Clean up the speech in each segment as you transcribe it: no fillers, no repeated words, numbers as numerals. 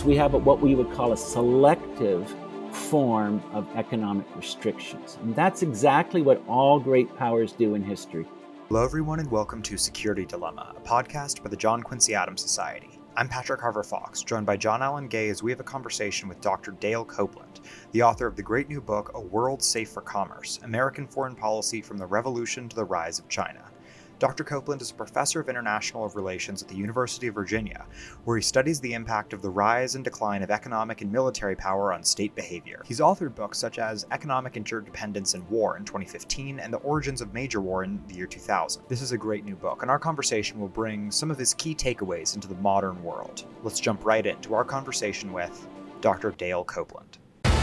we have what we would call a selective form of economic restrictions. And that's exactly what all great powers do in history. Hello, everyone, and welcome to Security Dilemma, a podcast by the John Quincy Adams Society. I'm Patrick Harver Fox, joined by John Allen Gay as we have a conversation with Dr. Dale Copeland, the author of the great new book, A World Safe for Commerce, American Foreign Policy from the Revolution to the Rise of China. Dr. Copeland is a professor of international relations at the University of Virginia, where he studies the impact of the rise and decline of economic and military power on state behavior. He's authored books such as Economic Interdependence and War in 2015 and The Origins of Major War in the year 2000. This is a great new book, and our conversation will bring some of his key takeaways into the modern world. Let's jump right into our conversation with Dr. Dale Copeland.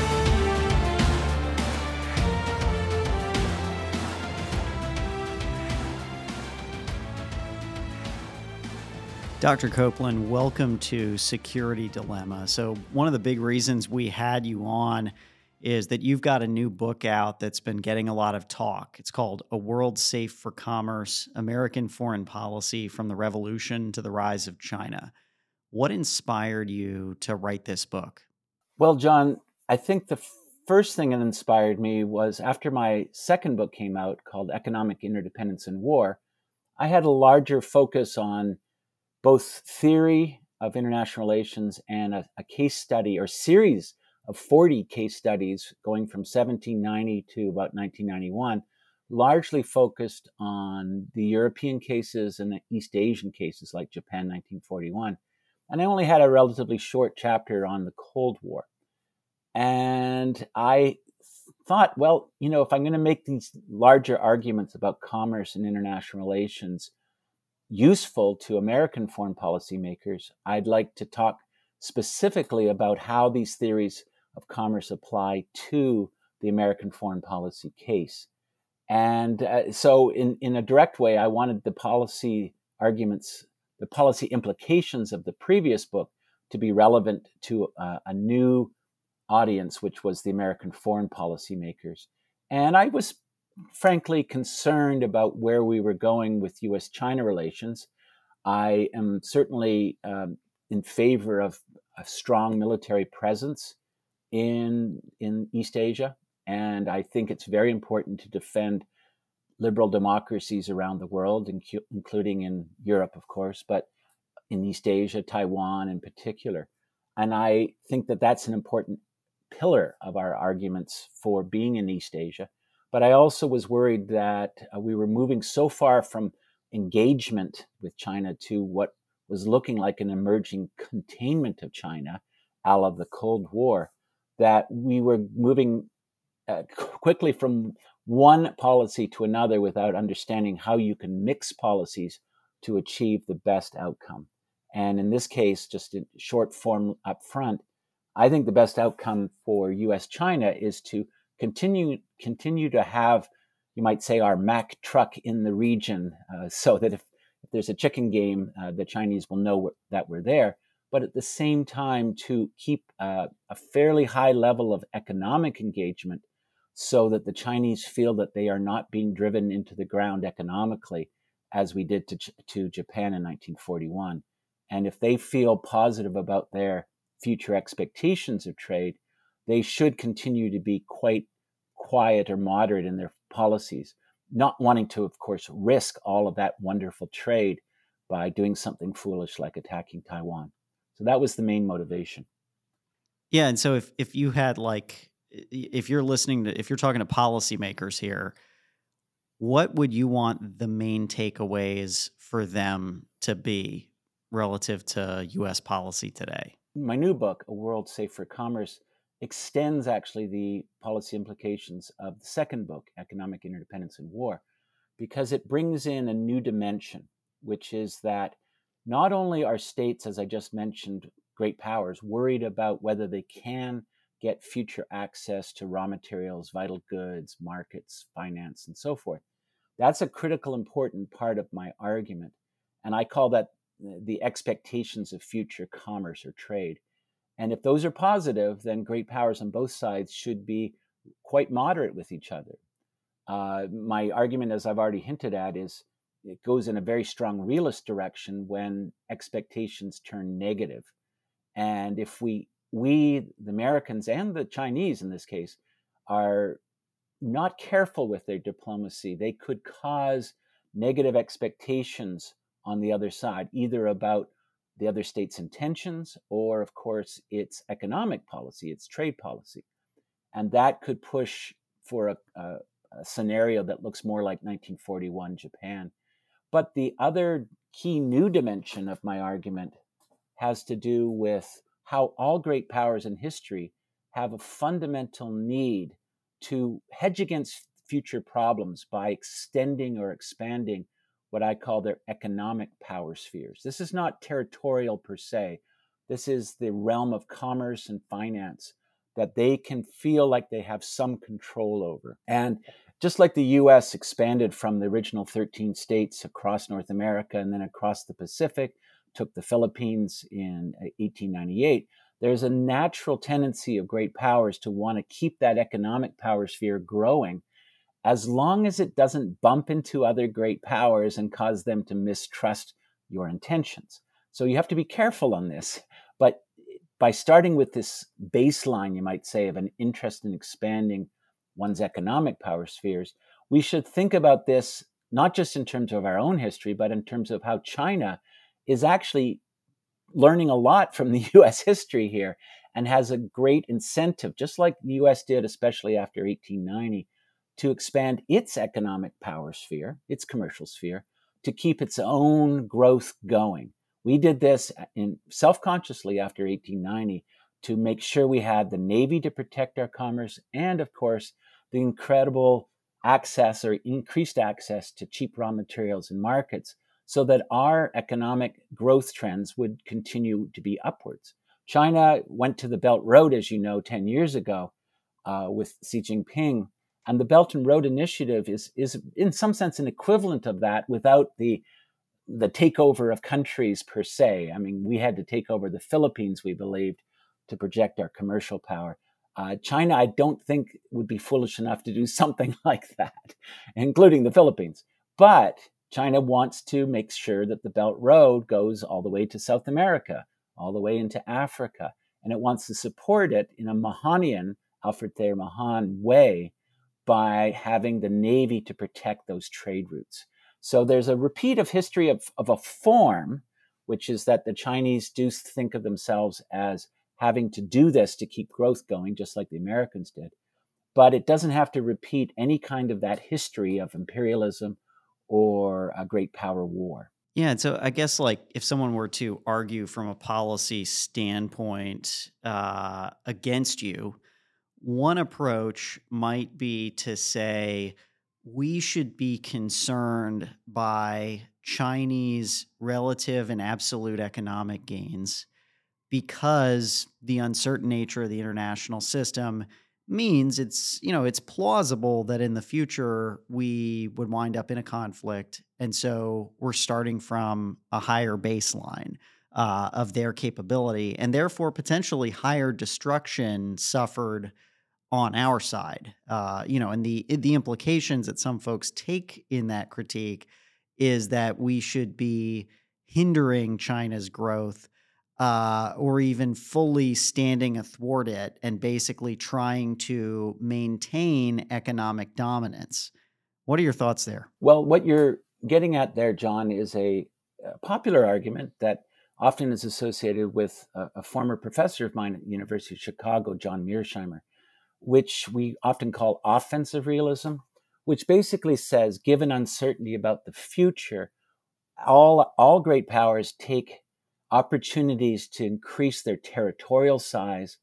Dr. Copeland, welcome to Security Dilemma. So one of the big reasons we had you on is that you've got a new book out that's been getting a lot of talk. It's called A World Safe for Commerce, American Foreign Policy from the Revolution to the Rise of China. What inspired you to write this book? Well, John, I think the first thing that inspired me was after my second book came out called Economic Interdependence and War, I had a larger focus on both theory of international relations and a case study or series of 40 case studies going from 1790 to about 1991, largely focused on the European cases and the East Asian cases like Japan 1941. And I only had a relatively short chapter on the Cold War. And I thought, well, if I'm going to make these larger arguments about commerce and international relations useful to American foreign policy makers, I'd like to talk specifically about how these theories of commerce apply to the American foreign policy case. And so in a direct way, I wanted the policy arguments, the policy implications of the previous book to be relevant to a new audience, which was the American foreign policy makers. And I was frankly concerned about where we were going with U.S.-China relations. I am certainly in favor of a strong military presence in East Asia, and I think it's very important to defend liberal democracies around the world, including in Europe, of course, but in East Asia, Taiwan in particular. And I think that that's an important pillar of our arguments for being in East Asia. But I also was worried that we were moving so far from engagement with China to what was looking like an emerging containment of China, a la the Cold War, that we were moving quickly from one policy to another without understanding how you can mix policies to achieve the best outcome. And in this case, just in short form up front, I think the best outcome for U.S.-China is to continue to have, you might say, our Mack truck in the region, so that if there's a chicken game, the Chinese will know that we're there. But at the same time, to keep a fairly high level of economic engagement so that the Chinese feel that they are not being driven into the ground economically, as we did to Japan in 1941. And if they feel positive about their future expectations of trade, they should continue to be quite quiet or moderate in their policies, not wanting to, of course, risk all of that wonderful trade by doing something foolish like attacking Taiwan. So that was the main motivation. Yeah, and so if you had if you're talking to policymakers here, what would you want the main takeaways for them to be relative to U.S. policy today? My new book, A World Safe for Commerce, extends actually the policy implications of the second book, Economic Interdependence and War, because it brings in a new dimension, which is that not only are states, as I just mentioned, great powers, worried about whether they can get future access to raw materials, vital goods, markets, finance, and so forth. That's a critical, important part of my argument. And I call that the expectations of future commerce or trade. And if those are positive, then great powers on both sides should be quite moderate with each other. My argument, as I've already hinted at, is it goes in a very strong realist direction when expectations turn negative. And if the Americans and the Chinese in this case, are not careful with their diplomacy, they could cause negative expectations on the other side, either about the other state's intentions or, of course, its economic policy, its trade policy. And that could push for a scenario that looks more like 1941 Japan. But the other key new dimension of my argument has to do with how all great powers in history have a fundamental need to hedge against future problems by extending or expanding what I call their economic power spheres. This is not territorial per se. This is the realm of commerce and finance that they can feel like they have some control over. And just like the US expanded from the original 13 states across North America and then across the Pacific, took the Philippines in 1898, there's a natural tendency of great powers to want to keep that economic power sphere growing as long as it doesn't bump into other great powers and cause them to mistrust your intentions. So you have to be careful on this. But by starting with this baseline, you might say, of an interest in expanding one's economic power spheres, we should think about this not just in terms of our own history, but in terms of how China is actually learning a lot from the US history here and has a great incentive, just like the US did, especially after 1890, to expand its economic power sphere, its commercial sphere, to keep its own growth going. We did this self-consciously after 1890 to make sure we had the Navy to protect our commerce and, of course, the incredible access or increased access to cheap raw materials and markets so that our economic growth trends would continue to be upwards. China went to the Belt Road, as you know, 10 years ago with Xi Jinping. And the Belt and Road Initiative is in some sense an equivalent of that without the takeover of countries per se. I mean, we had to take over the Philippines, we believed, to project our commercial power. China, I don't think, would be foolish enough to do something like that, including the Philippines. But China wants to make sure that the Belt Road goes all the way to South America, all the way into Africa. And it wants to support it in a Mahanian, Alfred Thayer Mahan way, by having the Navy to protect those trade routes. So there's a repeat of history of a form, which is that the Chinese do think of themselves as having to do this to keep growth going, just like the Americans did. But it doesn't have to repeat any kind of that history of imperialism or a great power war. Yeah, and so I guess like if someone were to argue from a policy standpoint against you, one approach might be to say we should be concerned by Chinese relative and absolute economic gains because the uncertain nature of the international system means it's plausible that in the future we would wind up in a conflict, and so we're starting from a higher baseline of their capability, and therefore potentially higher destruction suffered on our side. And the implications that some folks take in that critique is that we should be hindering China's growth or even fully standing athwart it and basically trying to maintain economic dominance. What are your thoughts there? Well, what you're getting at there, John, is a popular argument that often is associated with a former professor of mine at the University of Chicago, John Mearsheimer, which we often call offensive realism, which basically says, given uncertainty about the future, all great powers take opportunities to increase their territorial size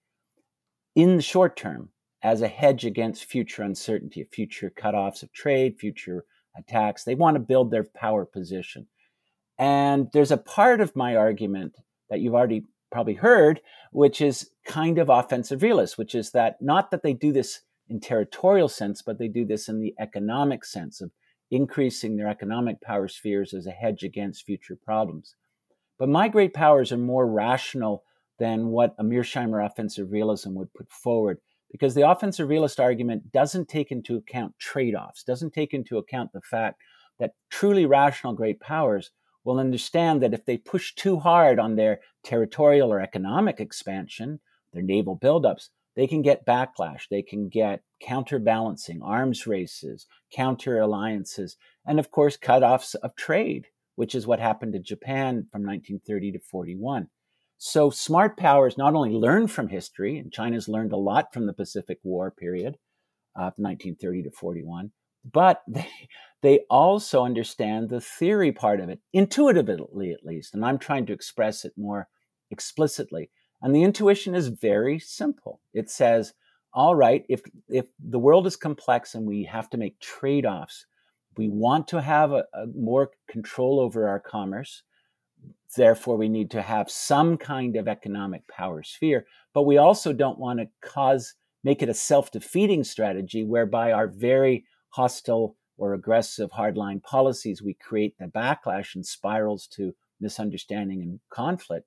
in the short term as a hedge against future uncertainty, future cutoffs of trade, future attacks. They want to build their power position. And there's a part of my argument that you've already probably heard, which is kind of offensive realist, which is that not that they do this in territorial sense, but they do this in the economic sense of increasing their economic power spheres as a hedge against future problems. But my great powers are more rational than what a Mearsheimer offensive realism would put forward, because the offensive realist argument doesn't take into account trade-offs, doesn't take into account the fact that truly rational great powers will understand that if they push too hard on their territorial or economic expansion, their naval buildups, they can get backlash. They can get counterbalancing, arms races, counter alliances, and of course, cutoffs of trade, which is what happened to Japan from 1930 to 41. So smart powers not only learn from history, and China's learned a lot from the Pacific War period of 1930 to 41, but they also understand the theory part of it, intuitively at least, and I'm trying to express it more explicitly. And the intuition is very simple. It says, all right, if the world is complex and we have to make trade-offs, we want to have a more control over our commerce. Therefore, we need to have some kind of economic power sphere, but we also don't want to make it a self-defeating strategy whereby our very hostile or aggressive hardline policies, we create the backlash and spirals to misunderstanding and conflict.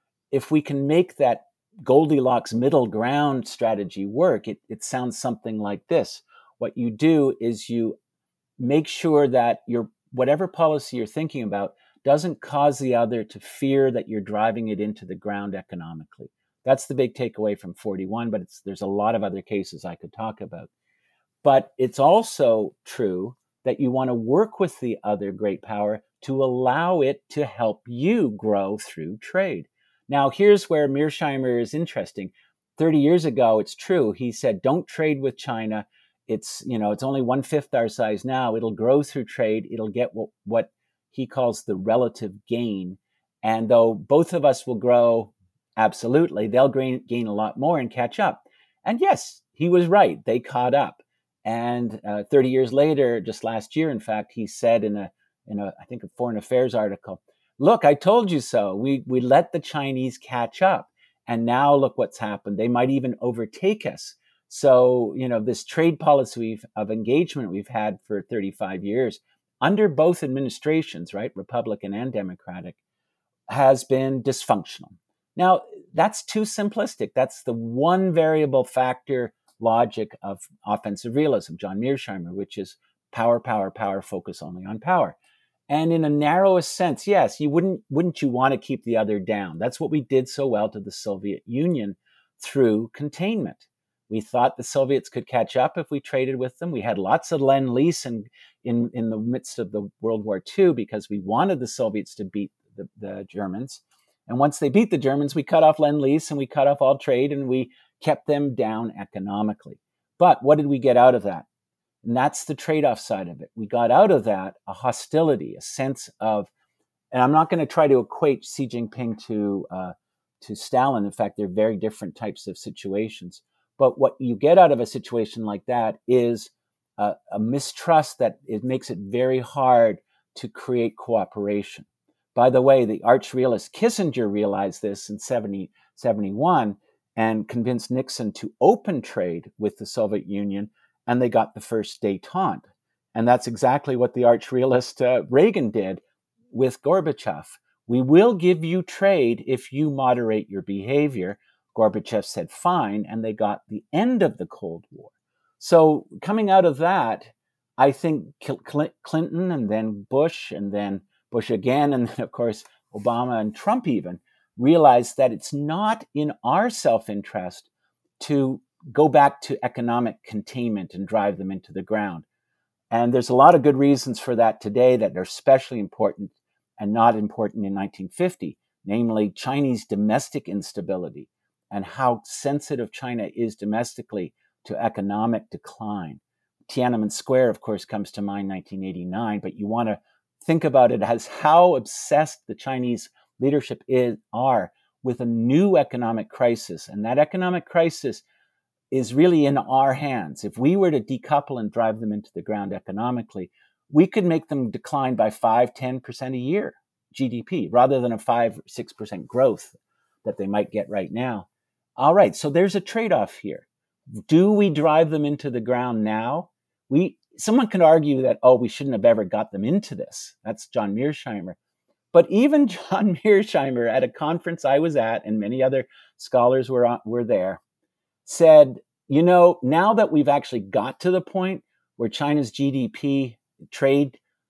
If we can make that Goldilocks middle ground strategy work, it sounds something like this. What you do is you make sure that whatever policy you're thinking about doesn't cause the other to fear that you're driving it into the ground economically. That's the big takeaway from 41, but there's a lot of other cases I could talk about. But it's also true that you want to work with the other great power to allow it to help you grow through trade. Now, here's where Mearsheimer is interesting. 30 years ago, it's true. He said, don't trade with China. It's only 1/5 our size now. It'll grow through trade. It'll get what he calls the relative gain. And though both of us will grow, absolutely, they'll gain a lot more and catch up. And yes, he was right. They caught up. And 30 years later, just last year, in fact, he said in a I think a Foreign Affairs article, look, I told you so. We let the Chinese catch up. And now look what's happened. They might even overtake us. So, this trade policy of engagement we've had for 35 years under both administrations, right, Republican and Democratic, has been dysfunctional. Now, that's too simplistic. That's the one variable factor logic of offensive realism, John Mearsheimer, which is power, power, power, focus only on power. And in a narrowest sense, yes, wouldn't you want to keep the other down? That's what we did so well to the Soviet Union through containment. We thought the Soviets could catch up if we traded with them. We had lots of Lend-Lease in the midst of the World War II because we wanted the Soviets to beat the Germans. And once they beat the Germans, we cut off Lend-Lease and we cut off all trade and we kept them down economically. But what did we get out of that? And that's the trade-off side of it. We got out of that a hostility, a sense of, and I'm not going to try to equate Xi Jinping to Stalin. In fact, they're very different types of situations. But what you get out of a situation like that is a mistrust that it makes it very hard to create cooperation. By the way, the arch realist Kissinger realized this in 71 and convinced Nixon to open trade with the Soviet Union, and they got the first détente. And that's exactly what the arch realist Reagan did with Gorbachev. We will give you trade if you moderate your behavior. Gorbachev said fine, and they got the end of the Cold War. So coming out of that, I think Clinton and then Bush and then Bush again, and then of course Obama and Trump even realized that it's not in our self-interest to go back to economic containment and drive them into the ground. And there's a lot of good reasons for that today that are especially important and not important in 1950, namely Chinese domestic instability and how sensitive China is domestically to economic decline. Tiananmen Square, of course, comes to mind 1989, but you want to think about it as how obsessed the Chinese leadership are with a new economic crisis. And that economic crisis is really in our hands. If we were to decouple and drive them into the ground economically, we could make them decline by 5-10% a year GDP rather than a 5-6% growth that they might get right now. All right, so there's a trade-off here. Do we drive them into the ground now? Someone can argue that, we shouldn't have ever got them into this. That's John Mearsheimer. But even John Mearsheimer at a conference I was at, and many other scholars were there, said, now that we've actually got to the point where China's GDP trade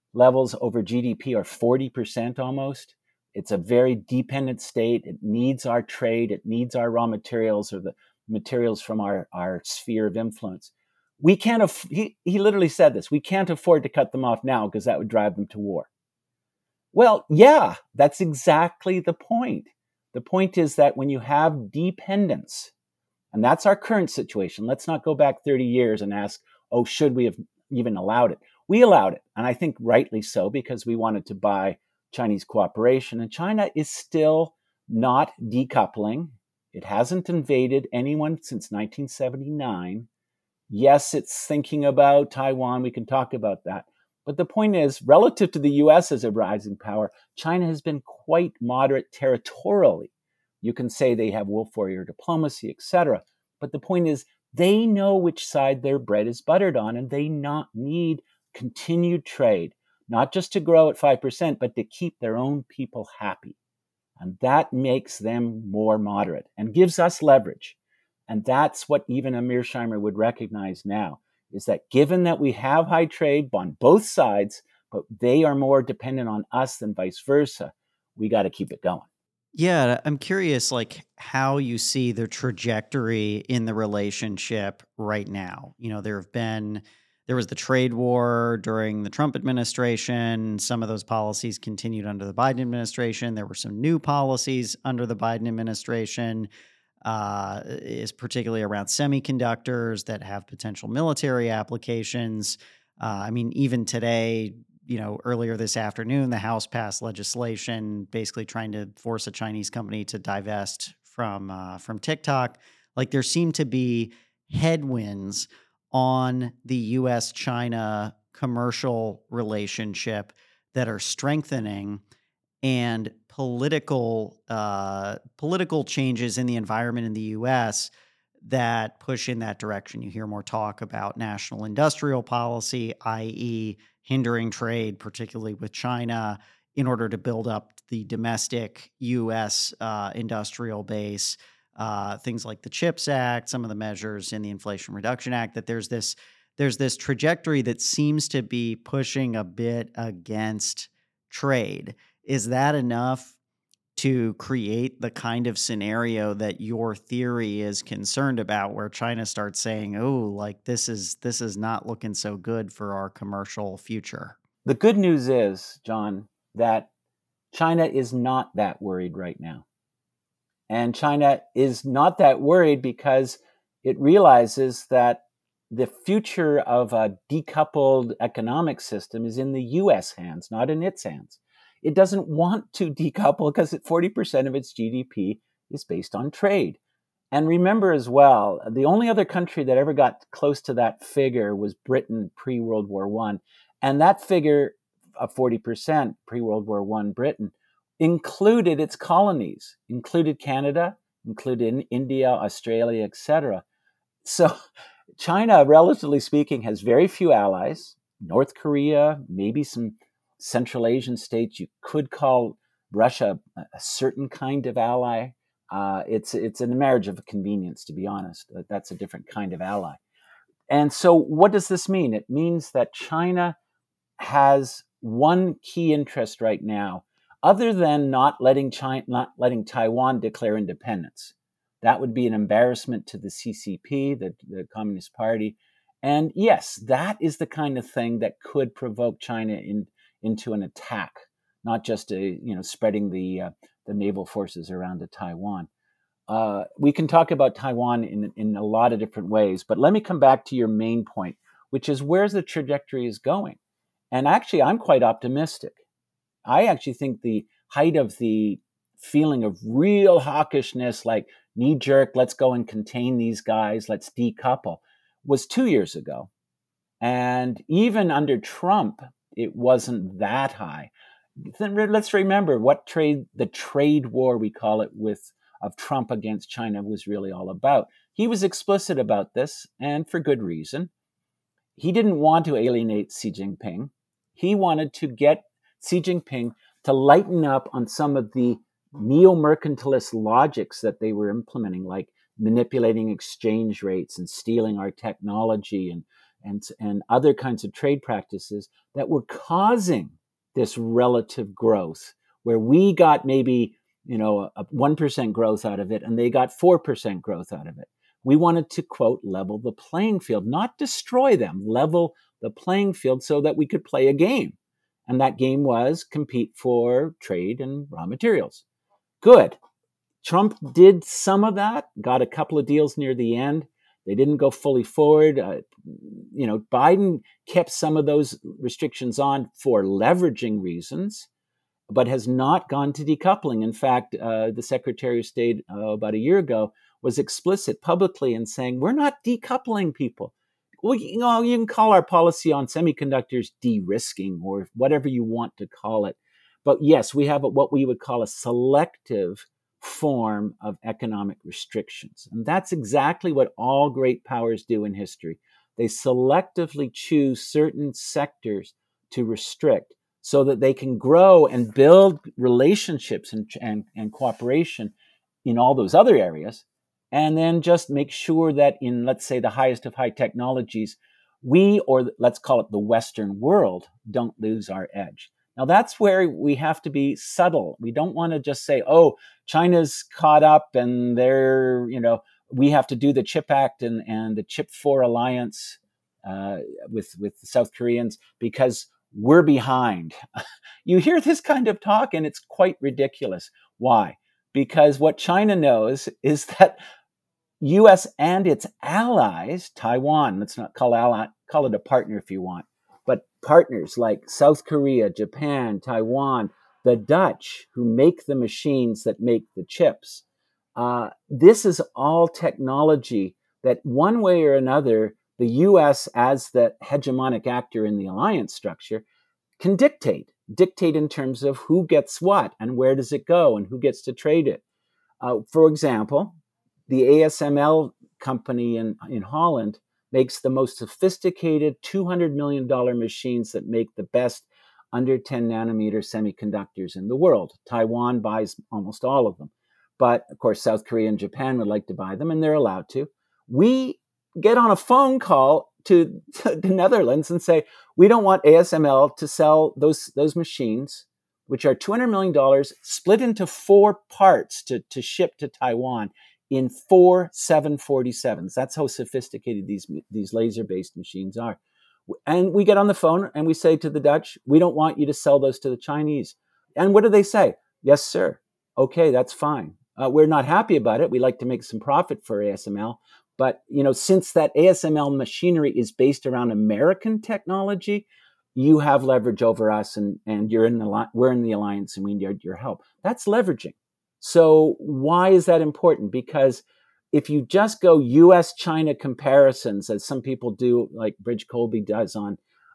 levels over GDP are 40% almost. It's a very dependent state. It needs our trade. It needs our raw materials or the materials from our sphere of influence. We can't, he literally said this, we can't afford to cut them off now because that would drive them to war. Well, yeah, that's exactly the point. The point is that when you have dependence, and that's our current situation, let's not go back 30 years and ask, oh, should we have even allowed it? We allowed it, and I think rightly so, because we wanted to buy Chinese cooperation. And China is still not decoupling. It hasn't invaded anyone since 1979. Yes, it's thinking about Taiwan. We can talk about that. But the point is, relative to the US as a rising power, China has been quite moderate territorially. You can say they have wolf warrior diplomacy, etc. But the point is, they know which side their bread is buttered on, and they not need continued trade, not just to grow at 5%, but to keep their own people happy. And that makes them more moderate and gives us leverage. And that's what even a Mearsheimer would recognize now, is that given that we have high trade on both sides, but they are more dependent on us than vice versa, we got to keep it going. Yeah, I'm curious, like how you see the trajectory in the relationship right now. There was the trade war during the Trump administration. Some of those policies continued under the Biden administration. There were some new policies under the Biden administration, is particularly around semiconductors that have potential military applications. Even today, earlier this afternoon, the House passed legislation basically trying to force a Chinese company to divest from TikTok. Like there seem to be headwinds on the U.S.-China commercial relationship that are strengthening, and political changes in the environment in the U.S. that push in that direction. You hear more talk about national industrial policy, i.e., hindering trade, particularly with China, in order to build up the domestic U.S. Industrial base. Things like the CHIPS Act, some of the measures in the Inflation Reduction Act. That there's this trajectory that seems to be pushing a bit against trade. Is that enough to create the kind of scenario that your theory is concerned about, where China starts saying, oh, like this is not looking so good for our commercial future? The good news is, John, that China is not that worried right now. And China is not that worried because it realizes that the future of a decoupled economic system is in the US hands, not in its hands. It doesn't want to decouple because 40% of its GDP is based on trade. And remember as well, the only other country that ever got close to that figure was Britain pre-World War I. And that figure of 40% pre-World War I Britain included its colonies, included Canada, included India, Australia, etc. So China, relatively speaking, has very few allies. North Korea, maybe some Central Asian states. You could call Russia a certain kind of ally. It's a marriage of convenience, to be honest. That's a different kind of ally. And so what does this mean? It means that China has one key interest right now, other than not letting Taiwan declare independence. That would be an embarrassment to the CCP, the Communist Party. And yes, that is the kind of thing that could provoke China into an attack, not just spreading the naval forces around to Taiwan. We can talk about Taiwan in a lot of different ways, but let me come back to your main point, which is where's the trajectory is going. And actually, I'm quite optimistic. I actually think the height of the feeling of real hawkishness, like knee-jerk, let's go and contain these guys, let's decouple, was 2 years ago. And even under Trump, it wasn't that high. Let's remember what the trade war, we call it, of Trump against China was really all about. He was explicit about this, and for good reason. He didn't want to alienate Xi Jinping. He wanted to get Xi Jinping to lighten up on some of the neo-mercantilist logics that they were implementing, like manipulating exchange rates and stealing our technology and and other kinds of trade practices that were causing this relative growth, where we got maybe a 1% growth out of it, and they got 4% growth out of it. We wanted to, quote, level the playing field, not destroy them, level the playing field so that we could play a game. And that game was compete for trade and raw materials. Good. Trump did some of that, got a couple of deals near the end. They didn't go fully forward. Biden kept some of those restrictions on for leveraging reasons, but has not gone to decoupling. In fact, the Secretary of State about a year ago was explicit publicly in saying, we're not decoupling people. You can call our policy on semiconductors de-risking or whatever you want to call it. But yes, we have what we would call a selective form of economic restrictions. And that's exactly what all great powers do in history. They selectively choose certain sectors to restrict so that they can grow and build relationships and cooperation in all those other areas, and then just make sure that in, let's say, the highest of high technologies, we, or let's call it the Western world, don't lose our edge. Now, that's where we have to be subtle. We don't want to just say, oh, China's caught up and we have to do the CHIP Act and the Chip 4 alliance with the South Koreans because we're behind. You hear this kind of talk and it's quite ridiculous. Why? Because what China knows is that U.S. and its allies, Taiwan, let's not call it a partner if you want, but partners like South Korea, Japan, Taiwan, the Dutch, who make the machines that make the chips. This is all technology that one way or another, the U.S. as the hegemonic actor in the alliance structure can dictate in terms of who gets what and where does it go and who gets to trade it. For example, the ASML company in Holland makes the most sophisticated $200 million machines that make the best under 10 nanometer semiconductors in the world. Taiwan buys almost all of them. But of course, South Korea and Japan would like to buy them, and they're allowed to. We get on a phone call to the Netherlands and say, we don't want ASML to sell those machines, which are $200 million, split into 4 parts to ship to Taiwan in 4 747s. That's how sophisticated these laser-based machines are. And we get on the phone and we say to the Dutch, we don't want you to sell those to the Chinese. And what do they say? Yes, sir. Okay, that's fine. We're not happy about it. We like to make some profit for ASML. But since that ASML machinery is based around American technology, you have leverage over us, and we're in the alliance, and we need your help. That's leveraging. So why is that important? Because if you just go U.S.-China comparisons, as some people do, like Bridge Colby does on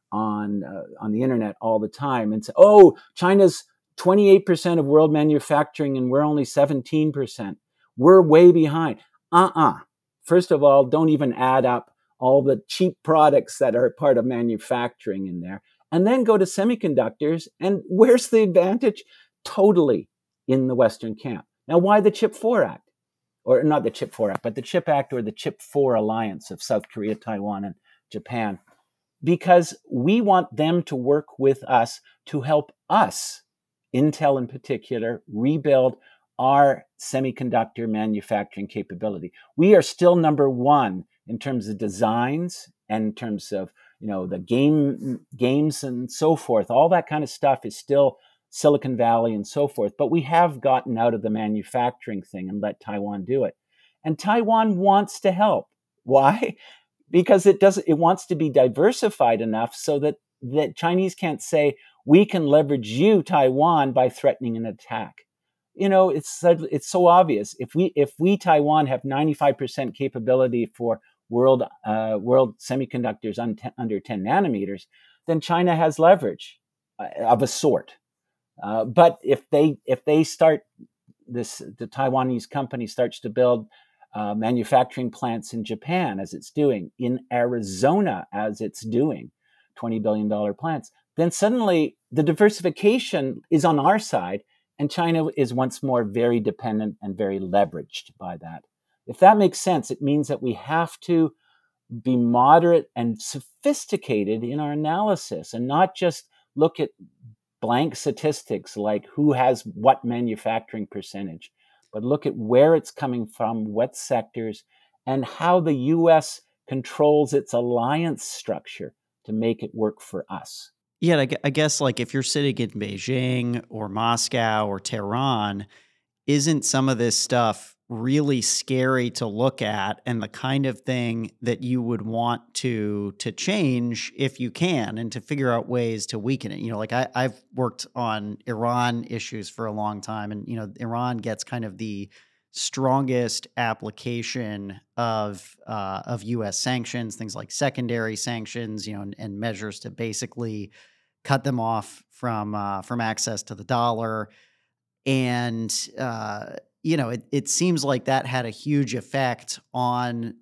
the internet all the time, and say, oh, China's 28% of world manufacturing and we're only 17%. We're way behind. First of all, don't even add up all the cheap products that are part of manufacturing in there. And then go to semiconductors. And where's the advantage? Totally in the Western camp. Now, why the Chip 4 Act? Or not the Chip 4 Act, but the Chip Act or the Chip 4 alliance of South Korea, Taiwan, and Japan. Because we want them to work with us to help us, Intel in particular, rebuild our semiconductor manufacturing capability. We are still number one in terms of designs and in terms of the games and so forth. All that kind of stuff is still Silicon Valley and so forth. But we have gotten out of the manufacturing thing and let Taiwan do it. And Taiwan wants to help. Why? Because it wants to be diversified enough so that Chinese can't say, we can leverage you, Taiwan, by threatening an attack. It's so obvious. If we Taiwan have 95% capability for world semiconductors under 10 nanometers, then China has leverage of a sort. But if they start the Taiwanese company starts to build manufacturing plants in Japan, as it's doing, in Arizona, as it's doing, $20 billion plants, then suddenly the diversification is on our side, and China is once more very dependent and very leveraged by that. If that makes sense, it means that we have to be moderate and sophisticated in our analysis and not just look at blank statistics like who has what manufacturing percentage, but look at where it's coming from, what sectors, and how the US controls its alliance structure to make it work for us. Yeah, I guess like if you're sitting in Beijing or Moscow or Tehran, isn't some of this stuff really scary to look at and the kind of thing that you would want to change if you can and to figure out ways to weaken it? Like I've worked on Iran issues for a long time, and Iran gets kind of the strongest application of U.S. sanctions, things like secondary sanctions, and measures to basically cut them off from access to the dollar. And it seems like that had a huge effect on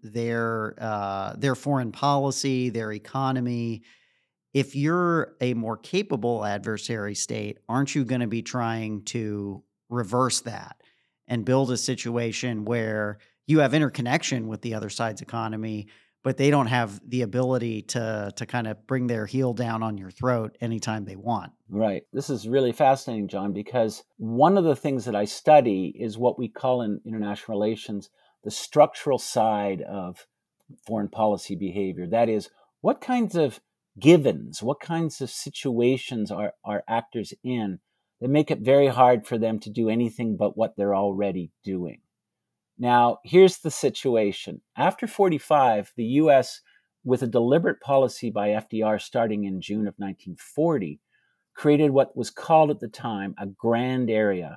their foreign policy, their economy. If you're a more capable adversary state, aren't you going to be trying to reverse that and build a situation where you have interconnection with the other side's economy, but they don't have the ability to kind of bring their heel down on your throat anytime they want? Right. This is really fascinating, John, because one of the things that I study is what we call in international relations the structural side of foreign policy behavior. That is, what kinds of givens, what kinds of situations are actors in that make it very hard for them to do anything but what they're already doing. Now, here's the situation. After 45, the US, with a deliberate policy by FDR starting in June of 1940, created what was called at the time a grand area,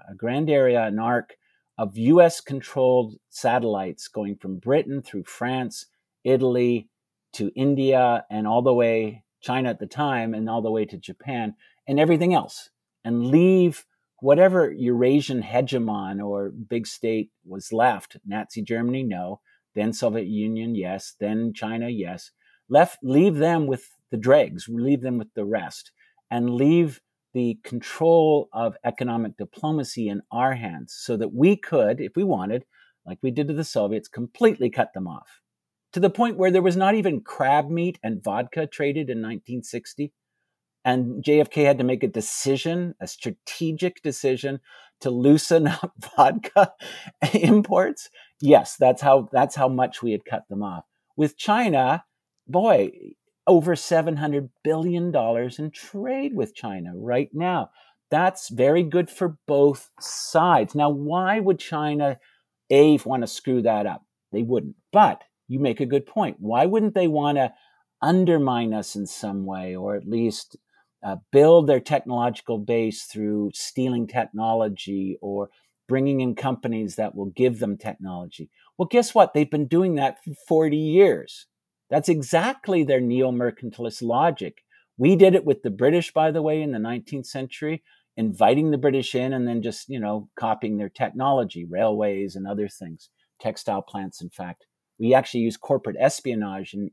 an arc of US-controlled satellites going from Britain through France, Italy, to India, and all the way, China at the time, and all the way to Japan, and everything else, and leave whatever Eurasian hegemon or big state was left. Nazi Germany, no. Then Soviet Union, yes. Then China, yes. Leave them with the dregs, leave them with the rest, and leave the control of economic diplomacy in our hands so that we could, if we wanted, like we did to the Soviets, completely cut them off. To the point where there was not even crab meat and vodka traded in 1960. And JFK had to make a decision, a strategic decision, to loosen up vodka imports. Yes, that's how much we had cut them off. With China, boy, over $700 billion in trade with China right now. That's very good for both sides. Now, why would China, want to screw that up? They wouldn't. But you make a good point. Why wouldn't they want to undermine us in some way, or at least build their technological base through stealing technology or bringing in companies that will give them technology? Well, guess what? They've been doing that for 40 years. That's exactly their neo-mercantilist logic. We did it with the British, by the way, in the 19th century, inviting the British in and then just, copying their technology, railways and other things, textile plants, in fact. We actually used corporate espionage in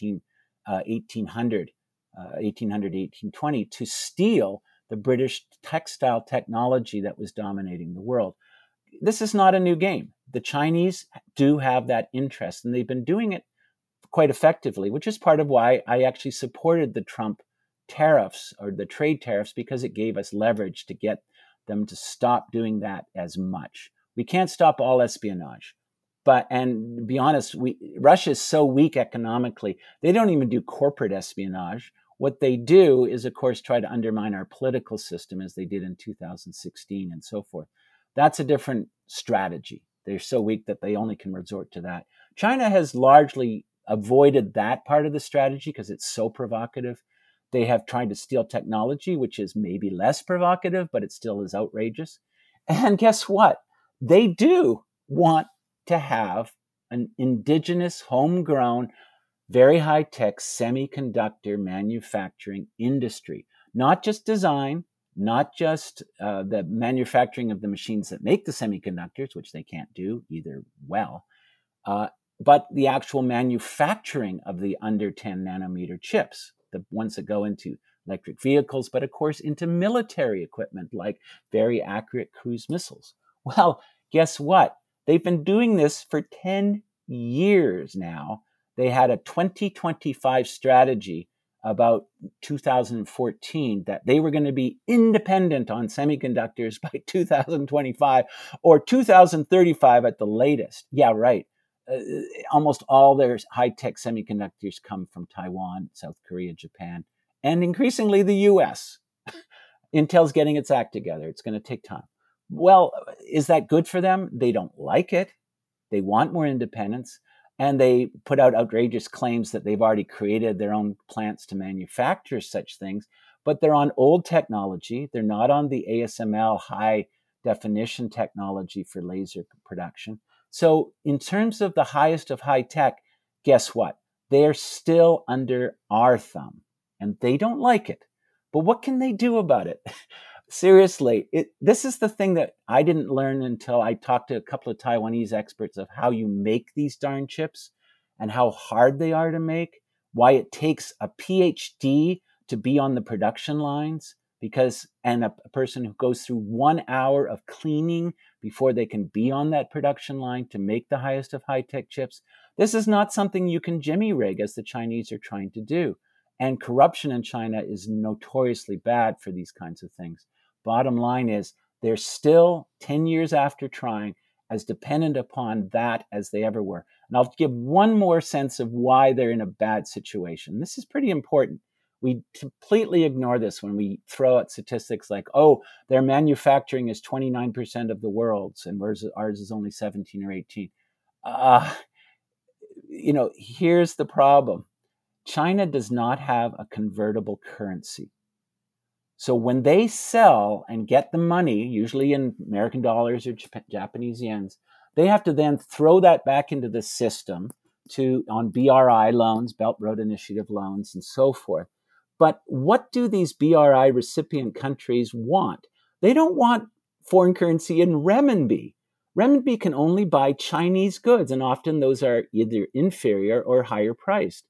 1800, 1820 to steal the British textile technology that was dominating the world. This is not a new game. The Chinese do have that interest, and they've been doing it quite effectively, which is part of why I actually supported the Trump tariffs or the trade tariffs, because it gave us leverage to get them to stop doing that as much. We can't stop all espionage. And to be honest, Russia is so weak economically, they don't even do corporate espionage. What they do is, of course, try to undermine our political system, as they did in 2016 and so forth. That's a different strategy. They're so weak that they only can resort to that. China has largely avoided that part of the strategy because it's so provocative. They have tried to steal technology, which is maybe less provocative, but it still is outrageous. And guess what? They do want to have an indigenous, homegrown, very high-tech semiconductor manufacturing industry. Not just design, not just the manufacturing of the machines that make the semiconductors, which they can't do either well, but the actual manufacturing of the under 10 nanometer chips, the ones that go into electric vehicles, but of course into military equipment like very accurate cruise missiles. Well, guess what? They've been doing this for 10 years now. they had a 2025 strategy about 2014 that they were going to be independent on semiconductors by 2025 or 2035 at the latest. Yeah, right. Almost all their high-tech semiconductors come from Taiwan, South Korea, Japan, and increasingly the US. Intel's getting its act together. It's going to take time. Well, is that good for them? They don't like it. They want more independence. And they put out outrageous claims that they've already created their own plants to manufacture such things. But they're on old technology. They're not on the ASML high definition technology for laser production. So in terms of the highest of high tech, guess what? They're still under our thumb. And they don't like it. But what can they do about it? Seriously, this is the thing that I didn't learn until I talked to a couple of Taiwanese experts of how you make these darn chips and how hard they are to make, why it takes a PhD to be on the production lines, and a person who goes through 1 hour of cleaning before they can be on that production line to make the highest of high-tech chips. This is not something you can jimmy rig as the Chinese are trying to do. And corruption in China is notoriously bad for these kinds of things. Bottom line is they're still 10 years after trying as dependent upon that as they ever were. And I'll give one more sense of why they're in a bad situation. This is pretty important. We completely ignore this when we throw out statistics like, oh, their manufacturing is 29% of the world's and ours is only 17 or 18. Here's the problem. China does not have a convertible currency. So when they sell and get the money, usually in American dollars or Japanese yens, they have to then throw that back into the system on BRI loans, Belt Road Initiative loans, and so forth. But what do these BRI recipient countries want? They don't want foreign currency in renminbi. Renminbi can only buy Chinese goods, and often those are either inferior or higher priced.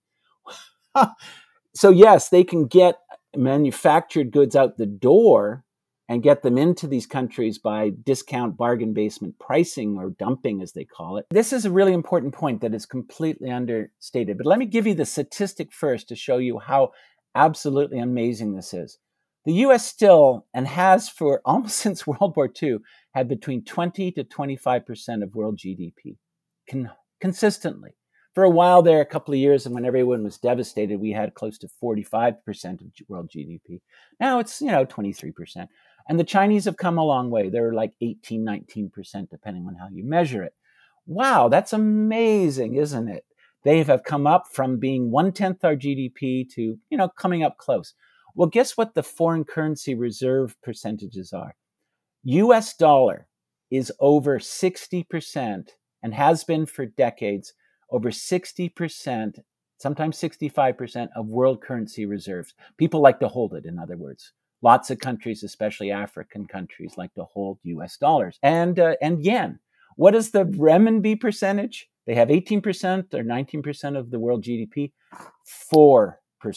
So yes, they can get manufactured goods out the door and get them into these countries by discount bargain basement pricing or dumping, as they call it. This is a really important point that is completely understated. But let me give you the statistic first to show you how absolutely amazing this is. The U.S. still, and has for almost since World War II, had between 20 to 25% of world GDP consistently. For a while there, a couple of years, and when everyone was devastated, we had close to 45% of world GDP. Now it's, 23%. And the Chinese have come a long way. They're like 18, 19%, depending on how you measure it. Wow, that's amazing, isn't it? They have come up from being 1/10 our GDP to, coming up close. Well, guess what the foreign currency reserve percentages are? US dollar is over 60% and has been for decades, over 60%, sometimes 65% of world currency reserves. People like to hold it, in other words. Lots of countries, especially African countries, like to hold US dollars and yen. What is the renminbi percentage? They have 18% or 19% of the world GDP, 4%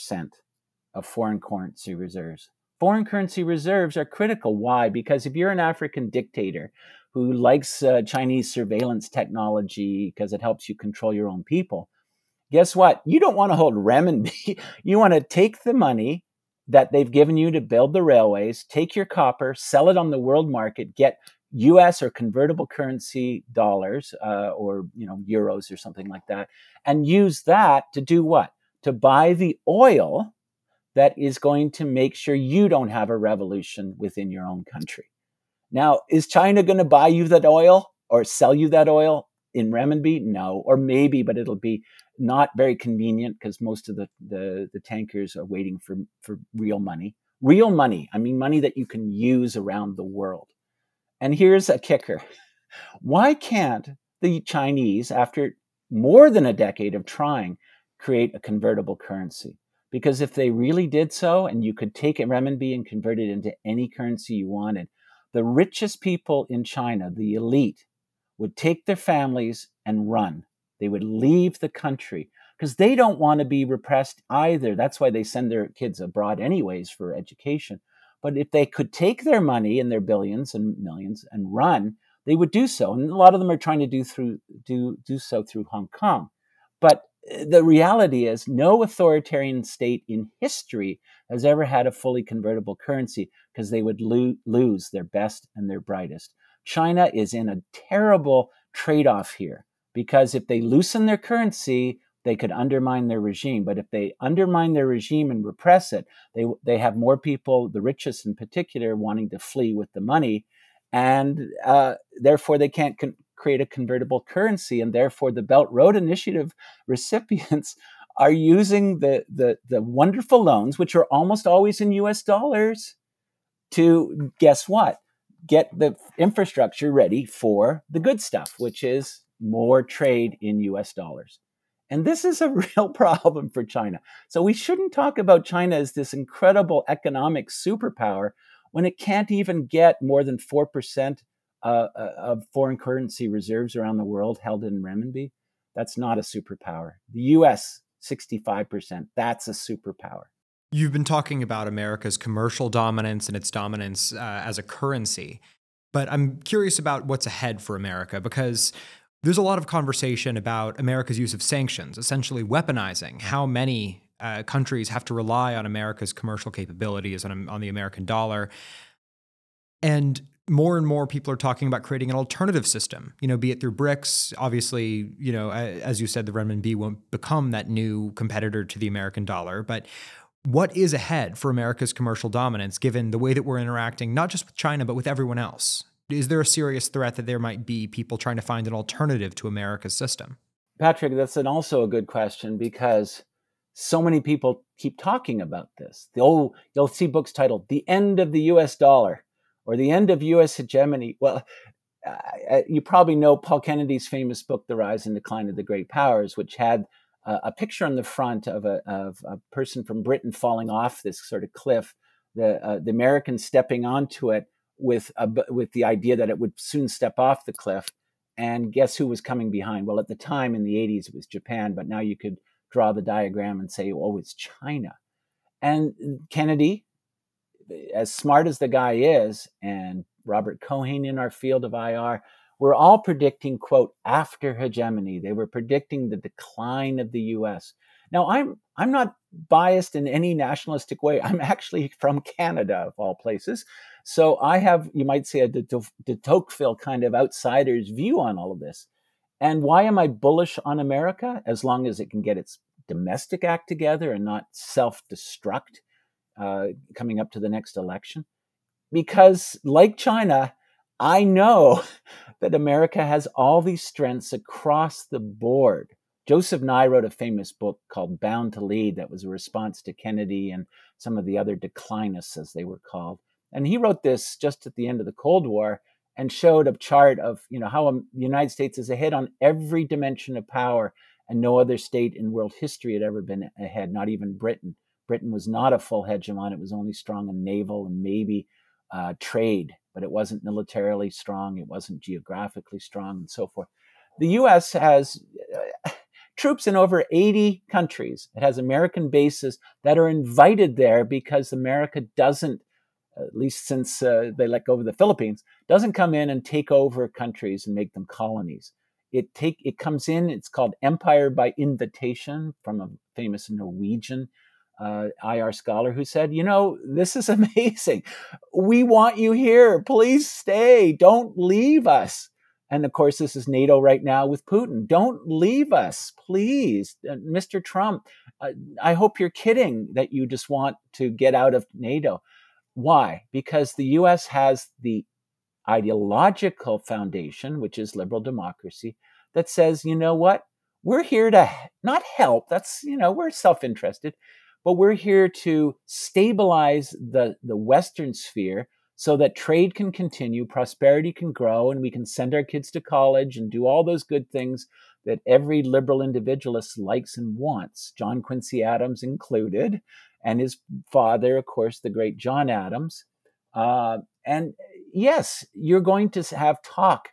of foreign currency reserves. Foreign currency reserves are critical. Why? Because if you're an African dictator who likes Chinese surveillance technology because it helps you control your own people, guess what? You don't want to hold renminbi. You want to take the money that they've given you to build the railways, take your copper, sell it on the world market, get US or convertible currency dollars or euros or something like that, and use that to do what? To buy the oil that is going to make sure you don't have a revolution within your own country. Now, is China going to buy you that oil or sell you that oil in renminbi? No, or maybe, but it'll be not very convenient because most of the tankers are waiting for real money. Real money, I mean money that you can use around the world. And here's a kicker. Why can't the Chinese, after more than a decade of trying, create a convertible currency? Because if they really did so, and you could take a renminbi and convert it into any currency you wanted, the richest people in China, the elite, would take their families and run. They would leave the country because they don't want to be repressed either. That's why they send their kids abroad anyways for education. But if they could take their money and their billions and millions and run, they would do so. And a lot of them are trying to do so through Hong Kong. But the reality is no authoritarian state in history has ever had a fully convertible currency because they would lose their best and their brightest. China is in a terrible trade-off here because if they loosen their currency, they could undermine their regime. But if they undermine their regime and repress it, they have more people, the richest in particular, wanting to flee with the money. And therefore, they can't create a convertible currency. And therefore, the Belt Road Initiative recipients are using the wonderful loans, which are almost always in US dollars, to, guess what? Get the infrastructure ready for the good stuff, which is more trade in US dollars. And this is a real problem for China. So we shouldn't talk about China as this incredible economic superpower when it can't even get more than 4% of foreign currency reserves around the world held in renminbi. That's not a superpower. The US, 65%. That's a superpower. You've been talking about America's commercial dominance and its dominance as a currency. But I'm curious about what's ahead for America, because there's a lot of conversation about America's use of sanctions, essentially weaponizing how many countries have to rely on America's commercial capabilities on the American dollar. And more people are talking about creating an alternative system, be it through BRICS. Obviously, as you said, the renminbi won't become that new competitor to the American dollar. But what is ahead for America's commercial dominance, given the way that we're interacting, not just with China, but with everyone else? Is there a serious threat that there might be people trying to find an alternative to America's system? Patrick, that's also a good question because so many people keep talking about this. You'll see books titled The End of the US Dollar or The End of US Hegemony. Well, you probably know Paul Kennedy's famous book, The Rise and Decline of the Great Powers, which had a picture on the front of a person from Britain falling off this sort of cliff, the Americans stepping onto it with the idea that it would soon step off the cliff. And guess who was coming behind? Well, at the time in the 80s, it was Japan, but now you could draw the diagram and say, oh, it's China. And Kennedy, as smart as the guy is, and Robert Cohen in our field of IR, we're all predicting, quote, after hegemony. They were predicting the decline of the US. Now, I'm not biased in any nationalistic way. I'm actually from Canada, of all places. So I have, you might say, a de Tocqueville kind of outsider's view on all of this. And why am I bullish on America? As long as it can get its domestic act together and not self-destruct coming up to the next election. Because like China, I know that America has all these strengths across the board. Joseph Nye wrote a famous book called Bound to Lead that was a response to Kennedy and some of the other declinists, as they were called. And he wrote this just at the end of the Cold War and showed a chart of how the United States is ahead on every dimension of power, and no other state in world history had ever been ahead, not even Britain. Britain was not a full hegemon. It was only strong in naval and maybe trade, but it wasn't militarily strong. It wasn't geographically strong and so forth. The U.S. has troops in over 80 countries. It has American bases that are invited there because America doesn't, at least since they let go of the Philippines, doesn't come in and take over countries and make them colonies. It comes in, it's called empire by invitation, from a famous Norwegian IR scholar who said, this is amazing. We want you here. Please stay. Don't leave us. And of course, this is NATO right now with Putin. Don't leave us, please. Mr. Trump, I hope you're kidding that you just want to get out of NATO. Why? Because the US has the ideological foundation, which is liberal democracy, that says, you know what? We're here to not help. That's, we're self-interested, but we're here to stabilize the Western sphere so that trade can continue, prosperity can grow, and we can send our kids to college and do all those good things that every liberal individualist likes and wants, John Quincy Adams included, and his father, of course, the great John Adams. And yes, you're going to have talk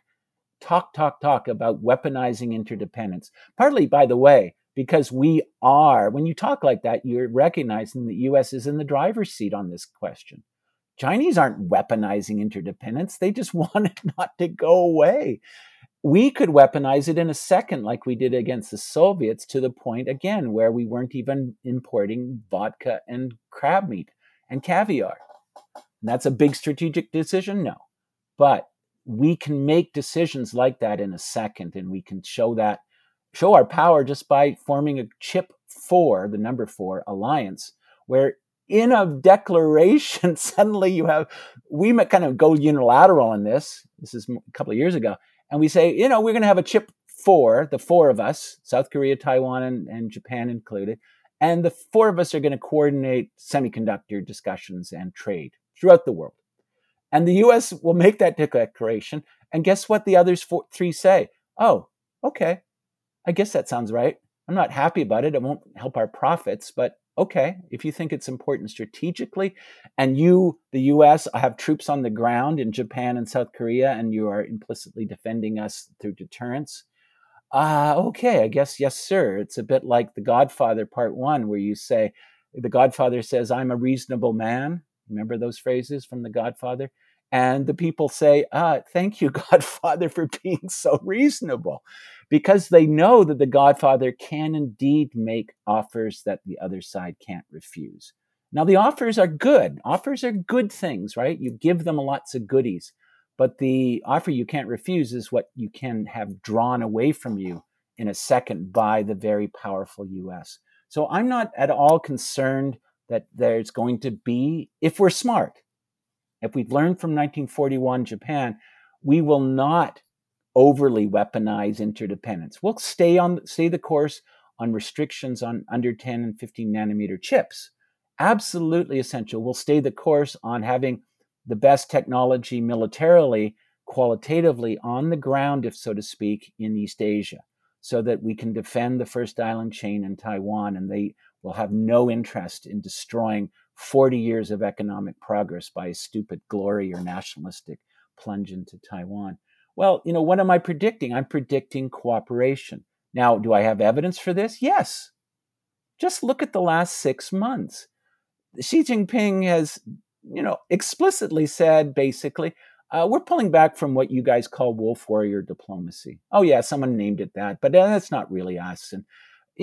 about weaponizing interdependence. Partly, by the way, because when you talk like that, you're recognizing the U.S. is in the driver's seat on this question. Chinese aren't weaponizing interdependence. They just want it not to go away. we could weaponize it in a second, like we did against the Soviets, to the point, again, where we weren't even importing vodka and crab meat and caviar. And that's a big strategic decision? No. But we can make decisions like that in a second, and we can show our power just by forming a chip 4, the number 4 alliance, where in a declaration, suddenly we might kind of go unilateral on this. This is a couple of years ago. And we say, we're going to have a chip 4, the 4 of us, South Korea, Taiwan, and Japan included. And the 4 of us are going to coordinate semiconductor discussions and trade throughout the world. And the US will make that declaration. And guess what the others 3 say? Oh, okay. I guess that sounds right. I'm not happy about it. It won't help our profits, but okay, if you think it's important strategically, and the US, have troops on the ground in Japan and South Korea, and you are implicitly defending us through deterrence, okay, I guess, yes, sir. It's a bit like The Godfather Part 1, where the Godfather says, I'm a reasonable man. Remember those phrases from The Godfather? And the people say, thank you, Godfather, for being so reasonable. Because they know that the Godfather can indeed make offers that the other side can't refuse. Now, the offers are good. Offers are good things, right? You give them lots of goodies. But the offer you can't refuse is what you can have drawn away from you in a second by the very powerful US. So I'm not at all concerned that there's going to be, if we're smart, if we've learned from 1941 Japan, we will not overly weaponize interdependence. We'll stay the course on restrictions on under 10 and 15 nanometer chips. Absolutely essential. We'll stay the course on having the best technology militarily, qualitatively on the ground, if so to speak, in East Asia, so that we can defend the first island chain in Taiwan, and they will have no interest in destroying 40 years of economic progress by a stupid glory or nationalistic plunge into Taiwan. Well, what am I predicting? I'm predicting cooperation. Now, do I have evidence for this? Yes. Just look at the last 6 months. Xi Jinping has, explicitly said, basically, we're pulling back from what you guys call wolf warrior diplomacy. Oh, yeah, someone named it that, but that's not really us. And,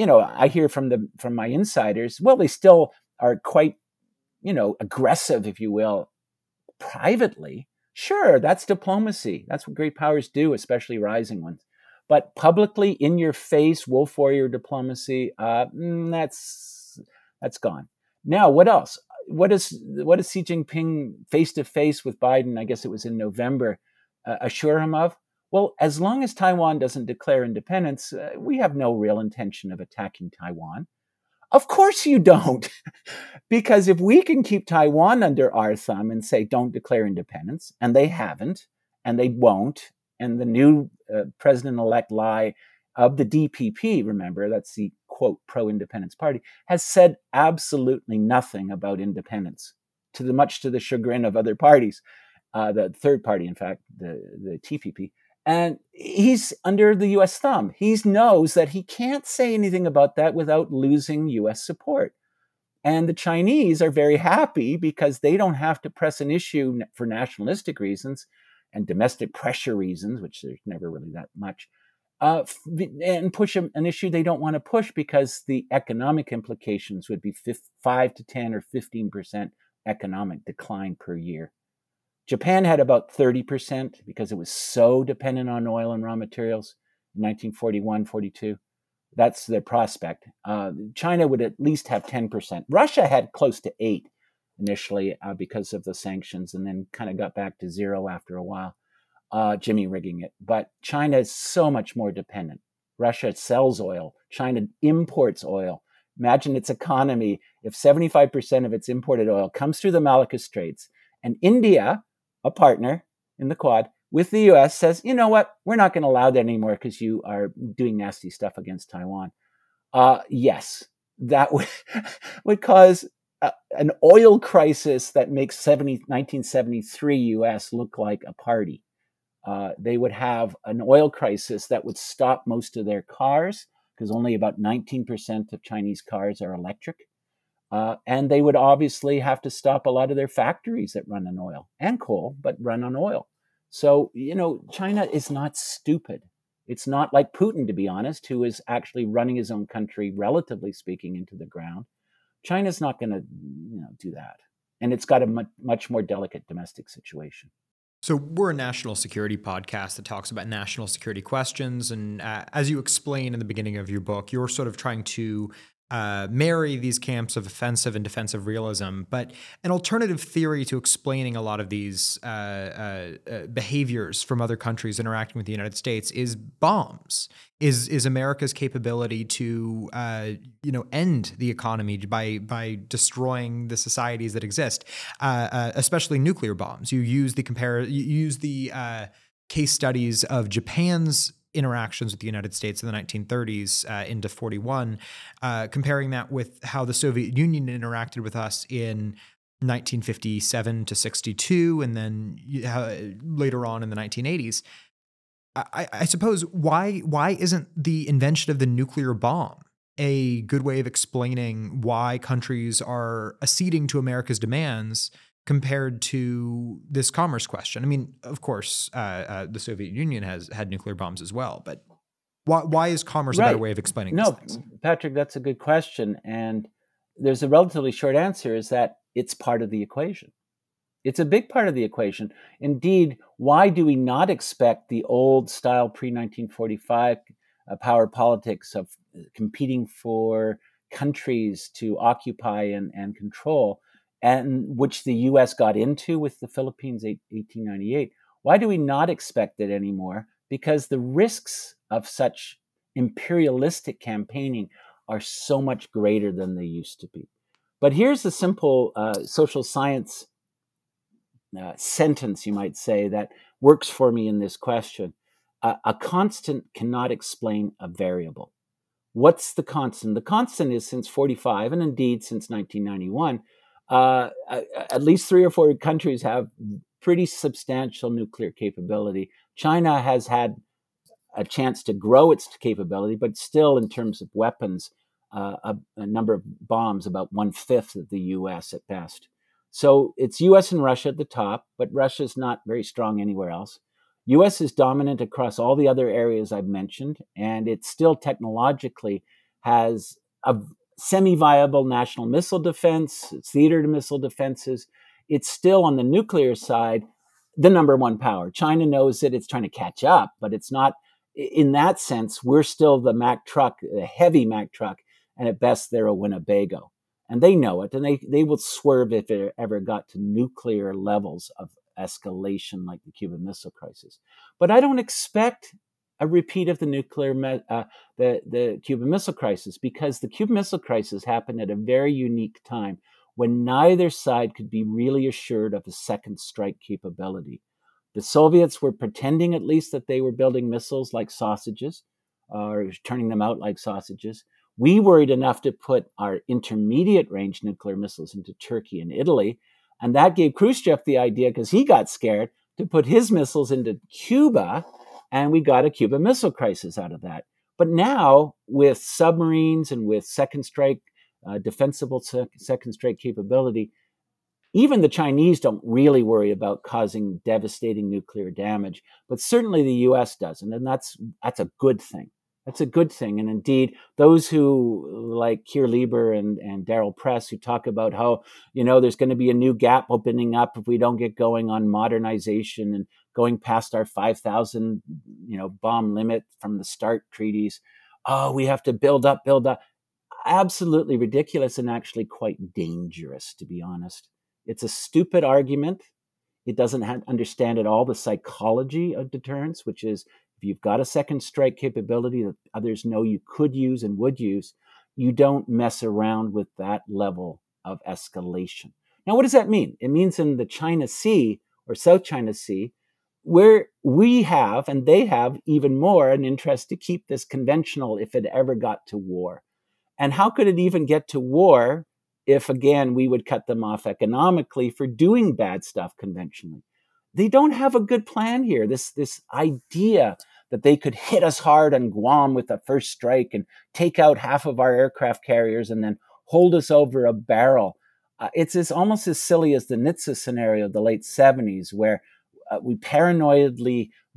I hear from my insiders, well, they still are quite, aggressive, if you will, privately. Sure, that's diplomacy. That's what great powers do, especially rising ones. But publicly, in your face, wolf warrior diplomacy, that's gone. Now, what else? What is Xi Jinping face to face with Biden? I guess it was in November. Assure him of? Well, as long as Taiwan doesn't declare independence, we have no real intention of attacking Taiwan. Of course you don't. Because if we can keep Taiwan under our thumb and say, don't declare independence, and they haven't, and they won't, and the new president-elect Lai of the DPP, remember, that's the, quote, pro-independence party, has said absolutely nothing about independence, much to the chagrin of other parties, the third party, in fact, the TPP. And he's under the U.S. thumb. He knows that he can't say anything about that without losing U.S. support. And the Chinese are very happy because they don't have to press an issue for nationalistic reasons and domestic pressure reasons, which there's never really that much, and push an issue they don't want to push because the economic implications would be 5 to 10 or 15% economic decline per year. Japan had about 30% because it was so dependent on oil and raw materials in 1941, 42. That's their prospect. China would at least have 10%. Russia had close to 8 initially because of the sanctions, and then kind of got back to 0 after a while, jimmy rigging it. But China is so much more dependent. Russia sells oil. China imports oil. Imagine its economy if 75% of its imported oil comes through the Malacca Straits, and India, a partner in the Quad, with the U.S. says, you know what, we're not going to allow that anymore because you are doing nasty stuff against Taiwan. Yes, that would cause an oil crisis that makes 1973 U.S. look like a party. They would have an oil crisis that would stop most of their cars because only about 19% of Chinese cars are electric. And they would obviously have to stop a lot of their factories that run on oil and coal, but run on oil. So, China is not stupid. It's not like Putin, to be honest, who is actually running his own country, relatively speaking, into the ground. China's not going to do that. And it's got a much more delicate domestic situation. So we're a national security podcast that talks about national security questions. And as you explain in the beginning of your book, you're sort of trying to marry these camps of offensive and defensive realism. But an alternative theory to explaining a lot of these behaviors from other countries interacting with the United States is bombs. Is America's capability to end the economy by destroying the societies that exist, especially nuclear bombs. You use the case studies of Japan's interactions with the United States in the 1930s into 41, comparing that with how the Soviet Union interacted with us in 1957 to 62, and then later on in the 1980s. I suppose why isn't the invention of the nuclear bomb a good way of explaining why countries are acceding to America's demands compared to this commerce question? I mean, of course, the Soviet Union has had nuclear bombs as well, but why is commerce a better way of explaining these things? Patrick, that's a good question. And there's a relatively short answer, is that it's part of the equation. It's a big part of the equation. Indeed, why do we not expect the old style pre-1945 power politics of competing for countries to occupy and control, and which the U.S. got into with the Philippines in 1898? Why do we not expect it anymore? Because the risks of such imperialistic campaigning are so much greater than they used to be. But here's a simple social science sentence, you might say, that works for me in this question. A constant cannot explain a variable. What's the constant? The constant is, since 45, and indeed since 1991, at least 3 or 4 countries have pretty substantial nuclear capability. China has had a chance to grow its capability, but still, in terms of weapons, a number of bombs, about 1/5 of the U.S. at best. So it's U.S. and Russia at the top, but Russia's not very strong anywhere else. U.S. is dominant across all the other areas I've mentioned, and it still technologically has a semi-viable national missile defense, theater to missile defenses. It's still, on the nuclear side, the number one power. China knows it. It's trying to catch up, but it's not. In that sense, we're still the Mack truck, the heavy Mack truck, and at best they're a Winnebago. And they know it, and they will swerve if it ever got to nuclear levels of escalation like the Cuban Missile Crisis. But I don't expect a repeat of the the Cuban Missile Crisis, because the Cuban Missile Crisis happened at a very unique time when neither side could be really assured of a second strike capability. The Soviets were pretending, at least, that they were building missiles like sausages, or turning them out like sausages. We worried enough to put our intermediate range nuclear missiles into Turkey and Italy. And that gave Khrushchev the idea, because he got scared, to put his missiles into Cuba. And we got a Cuban Missile Crisis out of that. But now, with submarines and with second strike, defensible second strike capability, even the Chinese don't really worry about causing devastating nuclear damage. But certainly the U.S. doesn't. And that's a good thing. That's a good thing. And indeed, those who, like Keir Lieber and Daryl Press, who talk about how, there's going to be a new gap opening up if we don't get going on modernization and going past our 5,000, bomb limit from the START treaties. Oh, we have to build up. Absolutely ridiculous, and actually quite dangerous, to be honest. It's a stupid argument. It doesn't understand at all the psychology of deterrence, which is, if you've got a second strike capability that others know you could use and would use, you don't mess around with that level of escalation. Now, what does that mean? It means in the China Sea, or South China Sea, where we have, and they have even more, an interest to keep this conventional if it ever got to war. And how could it even get to war if, again, we would cut them off economically for doing bad stuff conventionally? They don't have a good plan here. This idea that they could hit us hard on Guam with a first strike and take out half of our aircraft carriers and then hold us over a barrel. It's almost as silly as the Nizza scenario of the late 70s, where we paranoidly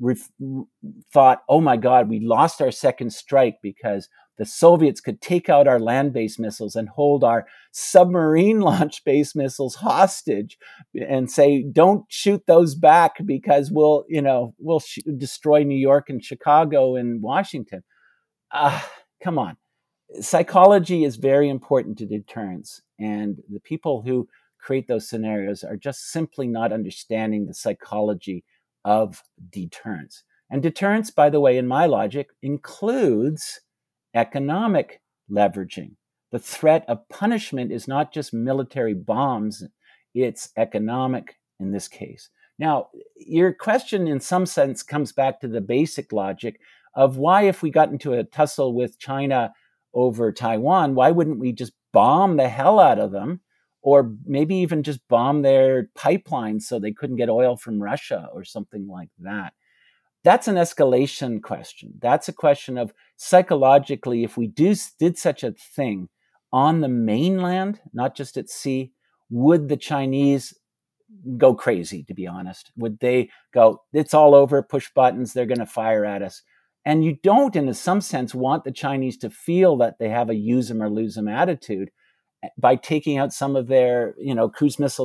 thought, oh my God, we lost our second strike because the Soviets could take out our land-based missiles and hold our submarine launch-based missiles hostage and say, don't shoot those back because we'll destroy New York and Chicago and Washington. Come on. Psychology is very important to deterrence. And the people who create those scenarios are just simply not understanding the psychology of deterrence. And deterrence, by the way, in my logic, includes economic leveraging. The threat of punishment is not just military bombs, it's economic in this case. Now, your question in some sense comes back to the basic logic of why, if we got into a tussle with China over Taiwan, why wouldn't we just bomb the hell out of them, or maybe even just bomb their pipelines so they couldn't get oil from Russia or something like that? That's an escalation question. That's a question of psychologically, if we did such a thing on the mainland, not just at sea, would the Chinese go crazy, to be honest? Would they go, it's all over, push buttons, they're going to fire at us? And you don't, in some sense, want the Chinese to feel that they have a use them or lose them attitude by taking out some of their, cruise missile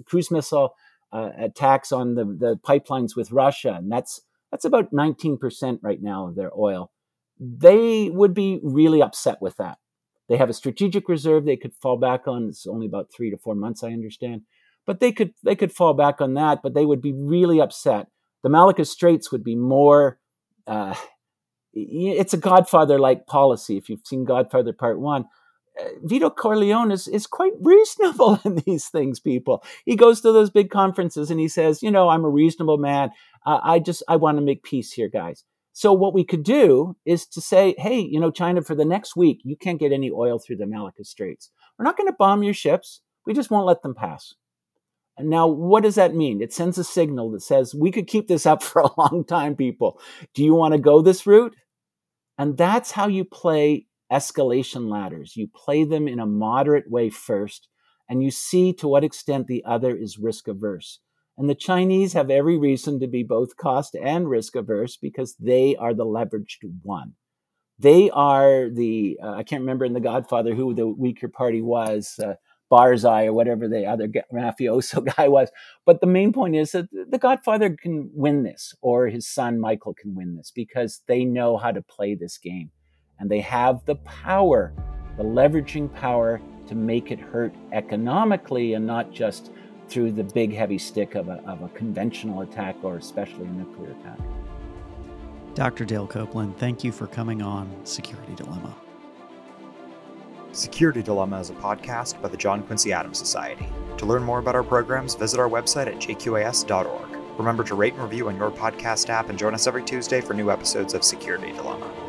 attacks on the pipelines with Russia. And that's about 19% right now of their oil. They would be really upset with that. They have a strategic reserve they could fall back on. It's only about 3 to 4 months, I understand. But they could fall back on that, but they would be really upset. The Malacca Straits would be more, it's a Godfather-like policy. If you've seen Godfather Part 1, Vito Corleone is quite reasonable in these things, people. He goes to those big conferences and he says, I'm a reasonable man. I want to make peace here, guys. So what we could do is to say, hey, China, for the next week, you can't get any oil through the Malacca Straits. We're not going to bomb your ships. We just won't let them pass. And now, what does that mean? It sends a signal that says, we could keep this up for a long time, people. Do you want to go this route? And that's how you play escalation ladders. You play them in a moderate way first, and you see to what extent the other is risk averse. And the Chinese have every reason to be both cost and risk averse because they are the leveraged one. They are the, I can't remember in The Godfather who the weaker party was, Barzai or whatever the other mafioso guy was. But the main point is that the Godfather can win this, or his son Michael can win this, because they know how to play this game. And they have the power, the leveraging power to make it hurt economically and not just through the big heavy stick of a conventional attack or especially a nuclear attack. Dr. Dale Copeland, thank you for coming on Security Dilemma. Security Dilemma is a podcast by the John Quincy Adams Society. To learn more about our programs, visit our website at jqas.org. Remember to rate and review on your podcast app and join us every Tuesday for new episodes of Security Dilemma.